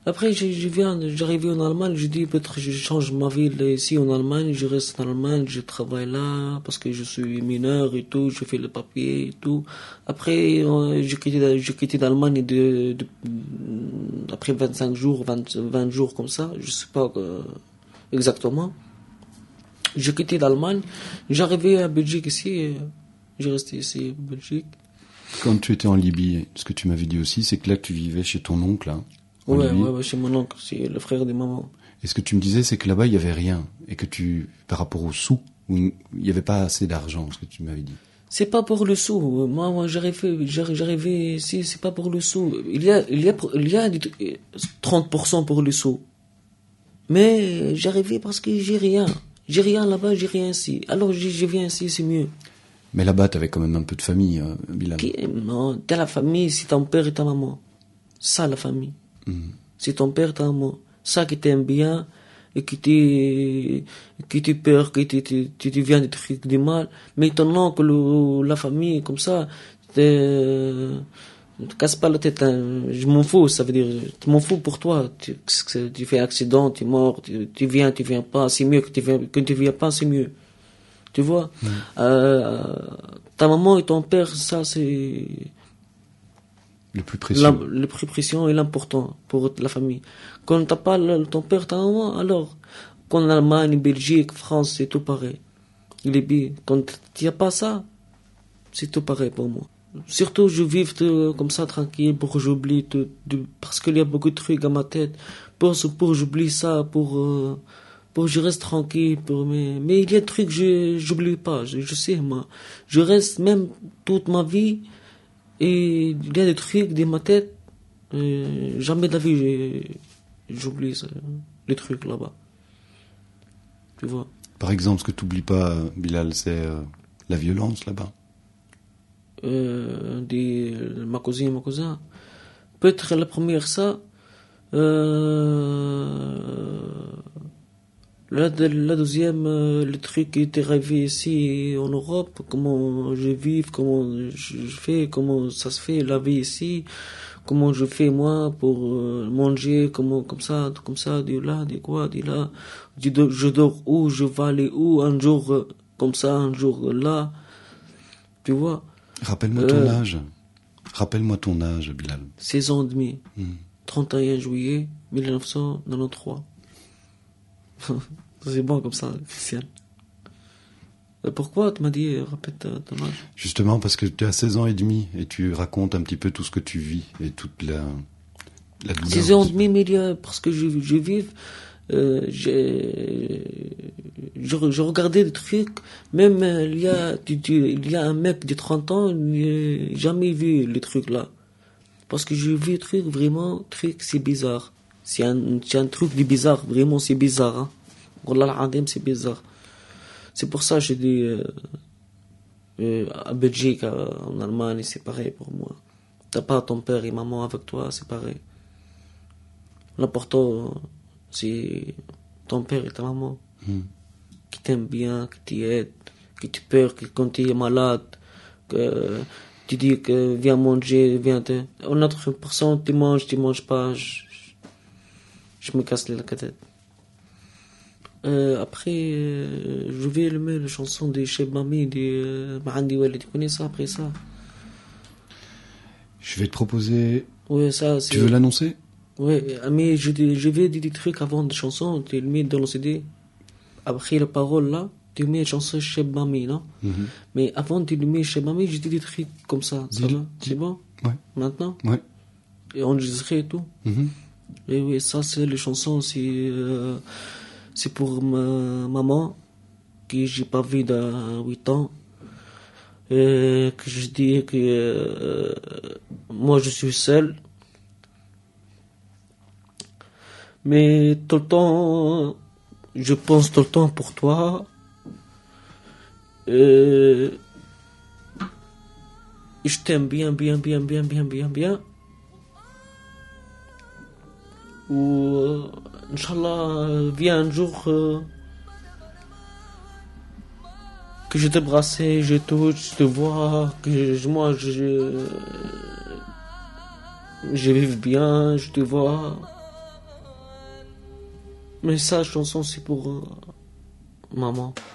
Après, j'arrivais en Allemagne, je dis peut-être je change ma ville ici en Allemagne, je reste en Allemagne, je travaille là, parce que je suis mineur et tout, je fais le papier et tout. Après, j'ai quitté l'Allemagne après 25 jours, 20 jours comme ça, je sais pas exactement. J'ai quitté l'Allemagne, j'arrivais à Belgique ici, j'ai resté ici en Belgique. Quand tu étais en Libye, ce que tu m'avais dit aussi, c'est que là tu vivais chez ton oncle, hein, en Libye. Ouais, chez mon oncle, c'est le frère de maman. Et ce que tu me disais, c'est que là-bas il y avait rien, et que par rapport aux sous, il y avait pas assez d'argent, ce que tu m'avais dit. C'est pas pour le sou. Moi, j'arrivais ici, c'est pas pour le sou. Il y a 30% pour le sou. Mais j'arrivais parce que j'ai rien. J'ai rien là-bas, j'ai rien ici. Alors je viens ici, c'est mieux. Mais là-bas, t'avais quand même un peu de famille, Bilal. Non, t'as la famille, c'est ton père et ta maman. Ça, la famille. C'est ton père et ta maman. Ça qui t'aime bien, et qui te peur, qui te vient des trucs du mal. Mais ton oncle, la famille, comme ça, ne te casse pas la tête, hein. Je m'en fous, ça veut dire, je m'en fous pour toi. Tu fais accident, tu es mort, tu viens pas, c'est mieux que tu viens pas, c'est mieux. Tu vois? Ta maman et ton père, ça c'est le plus précieux. Le plus précieux et l'important pour la famille. Quand t'as pas ton père, ta maman, alors, quand l'Allemagne, Belgique, France, c'est tout pareil. Libye, quand t'y as pas ça, c'est tout pareil pour moi. Surtout, je vis comme ça, tranquille, pour que j'oublie parce qu'il y a beaucoup de trucs à ma tête, pour j'oublie ça, pour je reste tranquille, mais il y a des trucs que j'oublie pas, je sais, moi. Je reste même toute ma vie, et il y a des trucs dans ma tête, jamais de la vie, j'oublie ça, les trucs là-bas. Tu vois. Par exemple, ce que tu n'oublies pas, Bilal, c'est la violence là-bas. Ma cousine et mon cousin. Peut-être la première, ça. La deuxième, le truc qui était arrivé ici en Europe, comment je vis, comment je fais, comment ça se fait, la vie ici, comment je fais moi pour manger, comme ça, du là, du quoi, du là, je dors où, je vais aller où, un jour comme ça, un jour là, tu vois. Rappelle-moi ton âge. Rappelle-moi ton âge, Bilal. 16 ans et demi. 31 juillet 1993. C'est bon comme ça, Christian. Pourquoi tu m'as dit répète ton âge? Justement parce que tu as 16 ans et demi et tu racontes un petit peu tout ce que tu vis et toute la douleur. 16 ans et demi, mais parce que je vis, je regardais des trucs, même il y a un mec de 30 ans, il n'a jamais vu les trucs là. Parce que je vis des trucs vraiment, c'est bizarre. C'est un truc de bizarre, vraiment c'est bizarre. Hein. Wallah al-Adim, c'est bizarre. C'est pour ça que je dis, à Belgique, en Allemagne, c'est pareil pour moi. T'as pas ton père et maman avec toi, c'est pareil. L'important, c'est ton père et ta maman. Qui t'aiment bien, qui t'aident, qui te peur, que quand tu es malade, que tu dis que viens manger, une autre personne, tu manges pas, je me casse la tête. Après, je vais aimer la chanson de Cheb Mami, de Mahandi Walid. Tu connais ça après ça? Je vais te proposer. Ouais, ça, c'est... Tu veux l'annoncer? Ouais, mais je vais dire des trucs avant de chansons, tu le mets dans le CD. Après la parole là, tu mets la chanson Cheb Mami, non? Mais avant de le mettre Cheb Mami, je dis des trucs comme ça. Ça va? C'est bon? Ouais. Maintenant? Ouais. Et enregistré et tout? Et oui, ça, c'est les chansons, c'est pour ma maman, que j'ai pas vue dans 8 ans. Que je dis que moi je suis seul. Mais tout le temps, je pense tout le temps pour toi. Je t'aime bien. Ou, Inch'Allah, viens un jour que je te brasse, je touche, je te vois, que moi je vive bien, je te vois. Mais ça, chanson, c'est pour maman.